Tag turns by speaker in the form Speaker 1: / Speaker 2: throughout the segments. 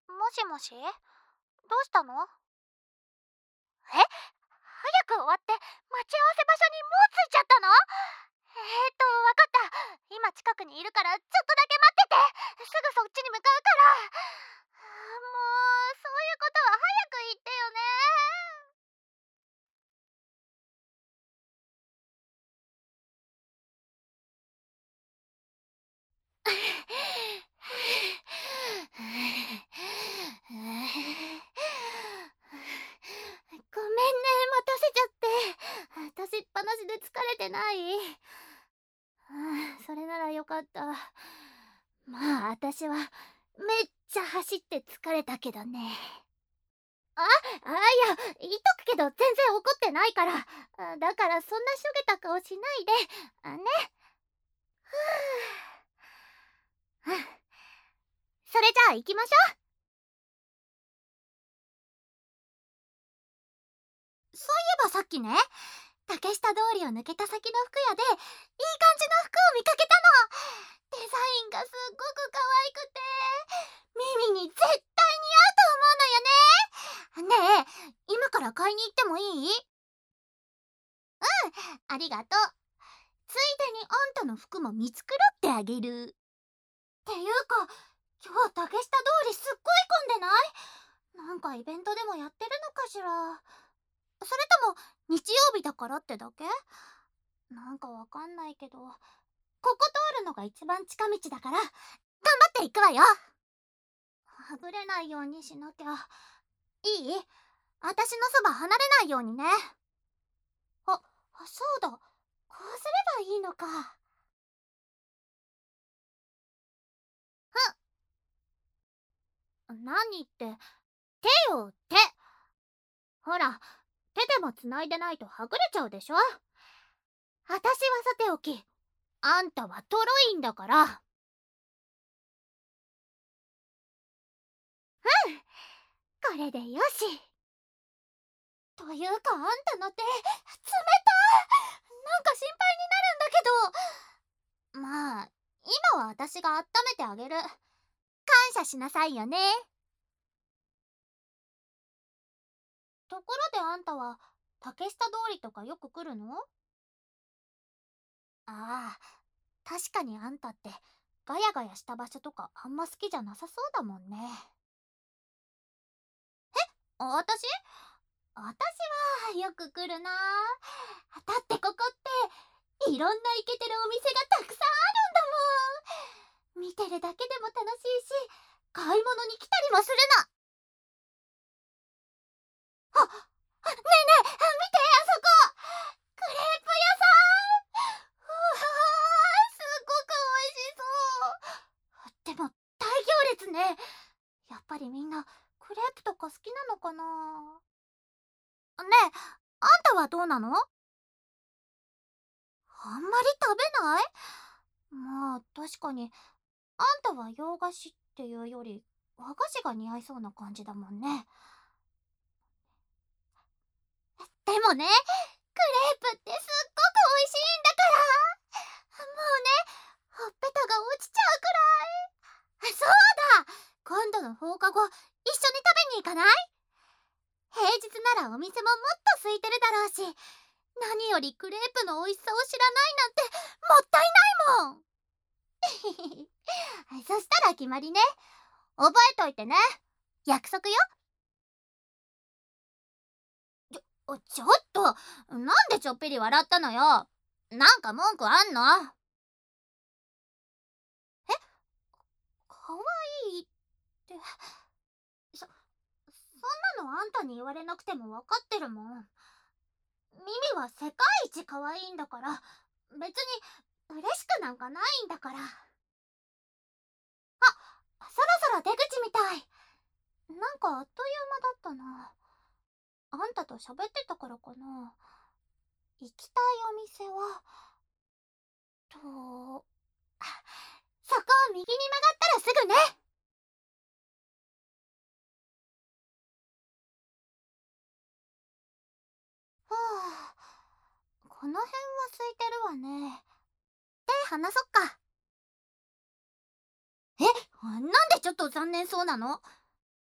Speaker 1: もしもし、どうしたの？早く終わって待ち合わせ場所にもう着いちゃったの？わかった。今近くにいるからちょっとだけ待ってて。すぐそっちに向かうから。もう、そういうことは早く言ってよね。ごめんね、待たせちゃって。私っぱなしで疲れてない？それならよかった。まあ、私はめっちゃ走って疲れたけどね。いや、言っとくけど全然怒ってないから。だからそんなしょげた顔しないで。ね。ふぅ。それじゃあ行きましょう。そういえばさっきね、竹下通りを抜けた先の服屋で、いい感じの服を見かけたの。デザインがすっごく可愛くて、耳に絶対似合うと思うのよね。ねえ、今から買いに行ってもいい？ありがとう。ついでにあんたの服も見繕ってあげる。っていうか、今日竹下通りすっごい混んでない？なんかイベントでもやってるのかしら？それとも日曜日だからってだけ？なんかわかんないけど、ここ通るのが一番近道だから、頑張って行くわよ。はぐれないようにしなきゃ。いい？私のそば離れないようにね。そうだ。こうすればいいのか。何って、手よ、手。ほら、手でも繋いでないとはぐれちゃうでしょ。私はさておき、あんたはトロいんだから。これでよし。というかあんたの手、冷たい。なんか心配になるんだけど。まあ、今は私が温めてあげる。感謝しなさいよね。ところであんたは、竹下通りとかよく来るの？ああ、確かにあんたってガヤガヤした場所とかあんま好きじゃなさそうだもんね。私はよく来るな。だってここっていろんなイケてるお店がたくさんあるんだもん。見てるだけでも楽しいし、買い物に来たりもするの。ねえねえ、見てあそこ、クレープ屋さん。うわー、すっごく美味しそう。でも大行列ね。やっぱりみんなクレープとか好きなのかな？ねえ、あんたはどうなの？あんまり食べない？まあ確かに、あんたは洋菓子っていうより和菓子が似合いそうな感じだもんね。でもね、クレープってすっごく美味しいんだから。もうね、ほっぺたが落ちちゃうくらい。そうだ、今度の放課後一緒に食べに行かない？平日ならお店ももっと空いてるだろうし、何よりクレープの美味しさを知らないなんてもったいないもん。そしたら決まりね。覚えといてね。約束よ。ちょっと、なんでちょっぴり笑ったのよ。なんか文句あんの？え、かわいいって、そんなのあんたに言われなくてもわかってるもん。ミミは世界一可愛いんだから、別に嬉しくなんかないんだから。そろそろ出口みたい。なんかあっという間だったな。あんたと喋ってたからかな。行きたいお店は、と、あ、そこを右に曲がったらすぐね。ふぅ、この辺は空いてるわね。手離そっか。なんでちょっと残念そうなの？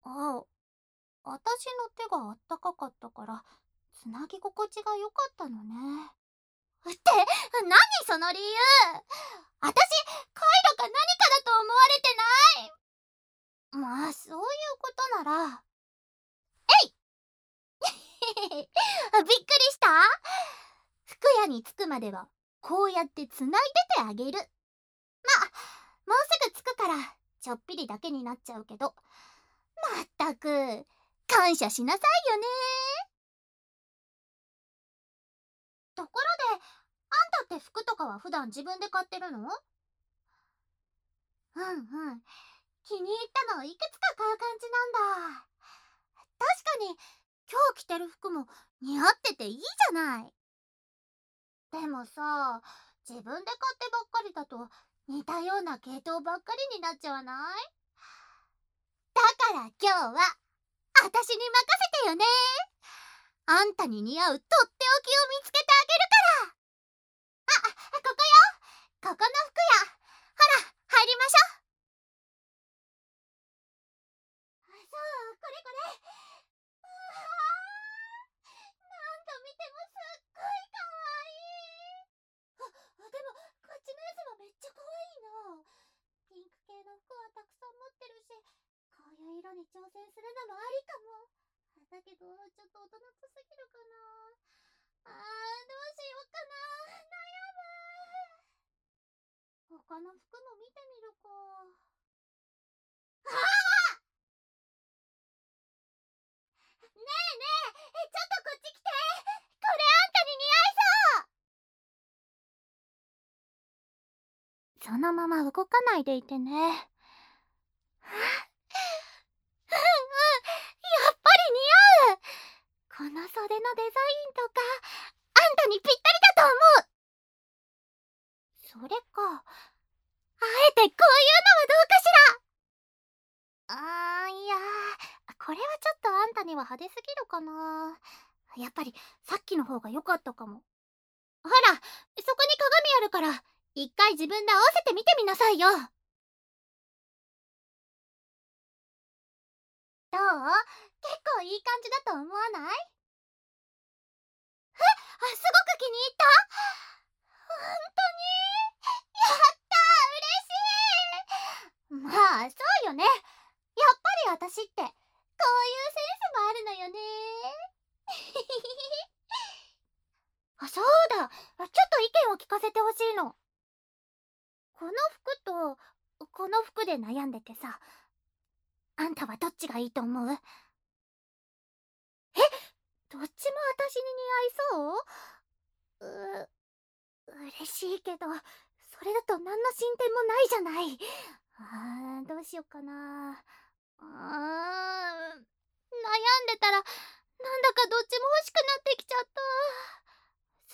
Speaker 1: あ、私の手があったかかったから、つなぎ心地が良かったのね。って、何その理由。私、カイロか何かだと思われてない。まあ、そういうことなら。えいびっくりした。服屋に着くまでは、こうやってつないでてあげる。まあ、もうすぐ着くから、ちょっぴりだけになっちゃうけど。まったく、感謝しなさいよね。ところで、あんたって服とかは普段自分で買ってるの？うんうん。気に入ったのをいくつか買う感じなんだ。確かに、今日着てる服も似合ってていいじゃない。でもさ、自分で買ってばっかりだと似たような系統ばっかりになっちゃわない？だから今日は私に任せてよね。あんたに似合うとっておきを見つけてあげるから。ここよ、ここの服屋。ほら、入りましょう。そう、これこれ。うわー、何度見てもすっごいかわいい。でもこっちのやつもめっちゃかわいいな。ピンク系の服はたくさん持ってるし、こういう色に挑戦するのもありかも。だけどちょっと大人っぽすぎるかな。どうしようかな。悩む。他の服も見てみるか。ねえねえ、ちょっとこっち来て。これあんたに似合いそう。そのまま動かないでいてね。うんうん、やっぱり似合う。この袖のデザインとか、あんたにぴったりだと思う。それか、あえてこういうのはどうかしら。いやー、これはちょっとあんたには派手すぎるかな。やっぱりさっきの方が良かったかも。ほら、そこに鏡あるから、一回自分で合わせてみてみなさいよ。どう？結構いい感じだと思わない？すごく気に入った。本当に？やったー、嬉しい。まあ、そうよね。やっぱり私って、こういうセンスもあるのよね。そうだ。ちょっと意見を聞かせてほしいの。この服と、この服で悩んでてさ、あんたはどっちがいいと思う？どっちも私に似合いそう？嬉しいけど、それだと何の進展もないじゃない。どうしようかな。悩んでたら、なんだかどっちも欲しくなってきちゃった。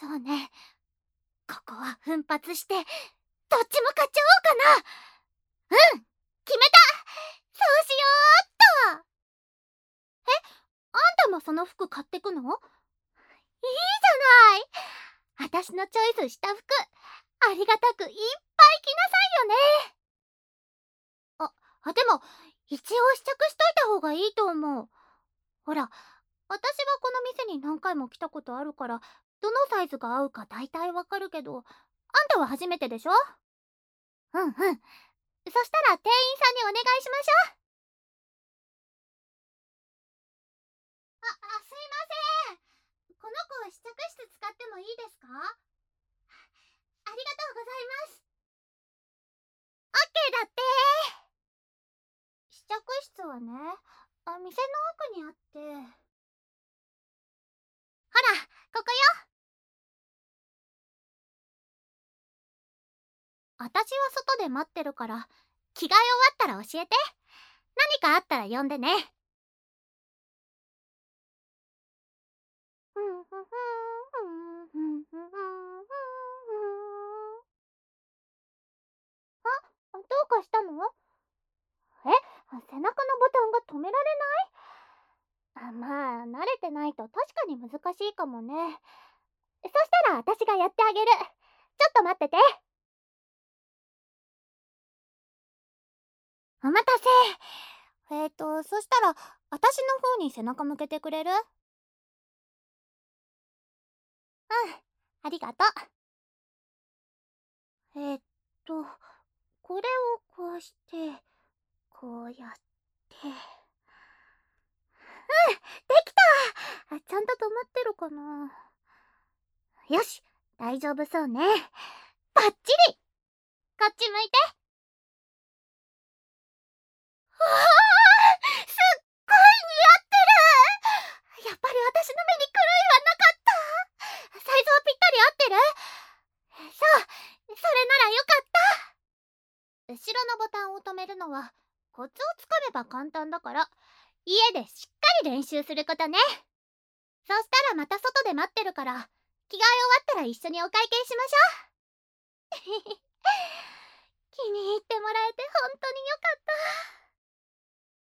Speaker 1: そうね。ここは奮発して、どっちも買っちゃおうかな。うん、決めた。そうしようっと。あんたもその服買ってくの？いいじゃない。私のチョイスした服、ありがたくいっぱい着なさいよね。でも、一応試着しといた方がいいと思う。ほら、私はこの店に何回も来たことあるから、どのサイズが合うか大体わかるけど、あんたは初めてでしょ？うんうん。そしたら店員さんにお願いしましょう。すいません。この子試着室使ってもいいですか？ありがとうございます。オッケーだって。試着室はね、店の奥にあって。ほら、ここよ。私は外で待ってるから、着替え終わったら教えて。何かあったら呼んでね。どうかしたの？背中のボタンが止められない？まあ、慣れてないと確かに難しいかもね。そしたら私がやってあげる。ちょっと待ってて。お待たせ。 そしたら私の方に背中向けてくれる？うん、ありがとう。これをこうして、こうやって。できた！ちゃんと止まってるかな。よし、大丈夫そうね。バッチリ！こっち向いて。わあ、すっごい似合ってる！やっぱり私の目に狂いはなかった。サイズはぴったり合ってる？そう、それならよかった。後ろのボタンを止めるのはコツをつかめば簡単だから、家でしっかり練習することね。そしたらまた外で待ってるから、着替え終わったら一緒にお会計しましょう。気に入ってもらえて本当によかった。